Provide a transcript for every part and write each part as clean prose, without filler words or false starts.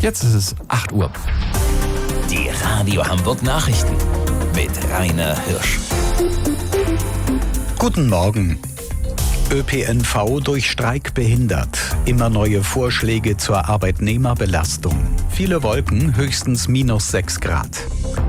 Jetzt ist es 8 Uhr. Die Radio Hamburg Nachrichten mit Rainer Hirsch. Guten Morgen. ÖPNV durch Streik behindert. Immer neue Vorschläge zur Arbeitnehmerbelastung. Viele Wolken, höchstens -6 Grad.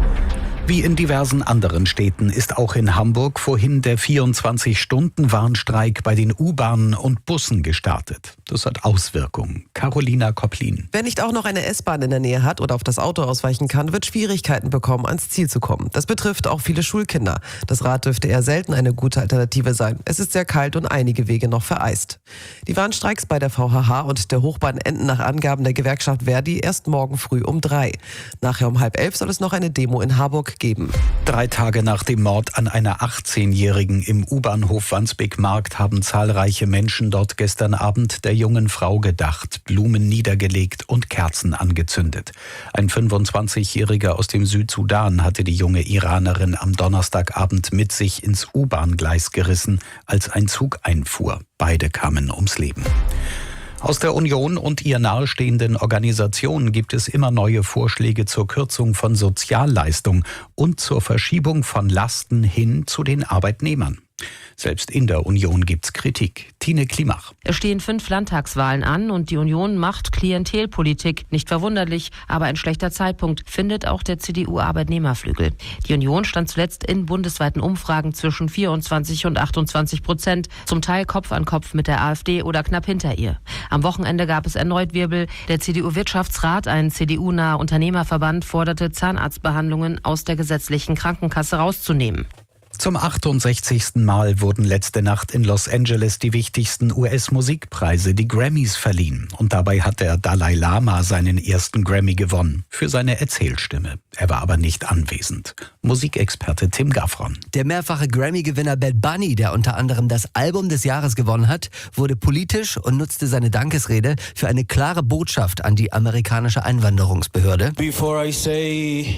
Wie in diversen anderen Städten ist auch in Hamburg vorhin der 24-Stunden-Warnstreik bei den U-Bahnen und Bussen gestartet. Das hat Auswirkungen. Carolina Kopplin. Wer nicht auch noch eine S-Bahn in der Nähe hat oder auf das Auto ausweichen kann, wird Schwierigkeiten bekommen, ans Ziel zu kommen. Das betrifft auch viele Schulkinder. Das Rad dürfte eher selten eine gute Alternative sein. Es ist sehr kalt und einige Wege noch vereist. Die Warnstreiks bei der VHH und der Hochbahn enden nach Angaben der Gewerkschaft Verdi erst morgen früh um 3. Nachher um 10:30 soll es noch eine Demo in Harburg geben. 3 Tage nach dem Mord an einer 18-Jährigen im U-Bahnhof Wandsbek-Markt haben zahlreiche Menschen dort gestern Abend der jungen Frau gedacht, Blumen niedergelegt und Kerzen angezündet. Ein 25-Jähriger aus dem Südsudan hatte die junge Iranerin am Donnerstagabend mit sich ins U-Bahn-Gleis gerissen, als ein Zug einfuhr. Beide kamen ums Leben. Aus der Union und ihr nahestehenden Organisationen gibt es immer neue Vorschläge zur Kürzung von Sozialleistungen und zur Verschiebung von Lasten hin zu den Arbeitnehmern. Selbst in der Union gibt's Kritik. Tine Klimach. Es stehen 5 Landtagswahlen an und die Union macht Klientelpolitik. Nicht verwunderlich, aber ein schlechter Zeitpunkt, findet auch der CDU-Arbeitnehmerflügel. Die Union stand zuletzt in bundesweiten Umfragen zwischen 24 und 28%, zum Teil Kopf an Kopf mit der AfD oder knapp hinter ihr. Am Wochenende gab es erneut Wirbel. Der CDU-Wirtschaftsrat, ein CDU-naher Unternehmerverband, forderte Zahnarztbehandlungen aus der gesetzlichen Krankenkasse rauszunehmen. Zum 68. Mal wurden letzte Nacht in Los Angeles die wichtigsten US-Musikpreise, die Grammys, verliehen. Und dabei hat der Dalai Lama seinen ersten Grammy gewonnen, für seine Erzählstimme. Er war aber nicht anwesend. Musikexperte Tim Gaffron. Der mehrfache Grammy-Gewinner Bad Bunny, der unter anderem das Album des Jahres gewonnen hat, wurde politisch und nutzte seine Dankesrede für eine klare Botschaft an die amerikanische Einwanderungsbehörde. Before I say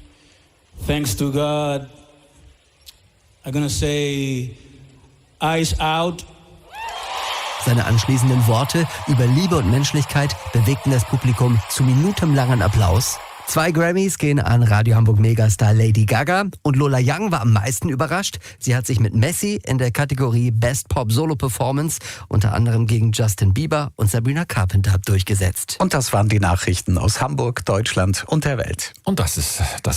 thanks to God, I'm gonna say, eyes out. Seine anschließenden Worte über Liebe und Menschlichkeit bewegten das Publikum zu minutenlangen Applaus. 2 Grammys gehen an Radio Hamburg Megastar Lady Gaga und Lola Young war am meisten überrascht. Sie hat sich mit Messi in der Kategorie Best Pop Solo Performance unter anderem gegen Justin Bieber und Sabrina Carpenter durchgesetzt. Und das waren die Nachrichten aus Hamburg, Deutschland und der Welt. Und das ist das